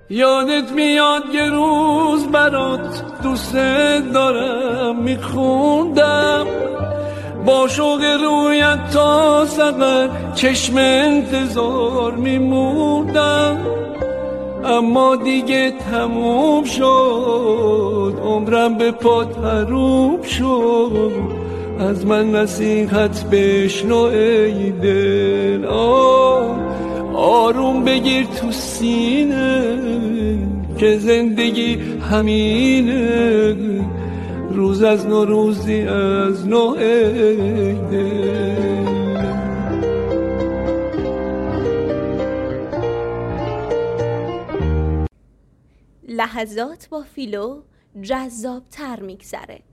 یادت میاد یه روز برات دوست دارم میخوندم، با شوق رویت تا سقر چشم انتظار میموندم، اما دیگه تموم شد، عمرم به پات حروم شد، از من نصیحت بشنو ای دل. آروم بگیر تو سینه که زندگی همینه، روز از نو روزی از نو ای دل. لحظات با فیلو جذاب‌تر میگذره.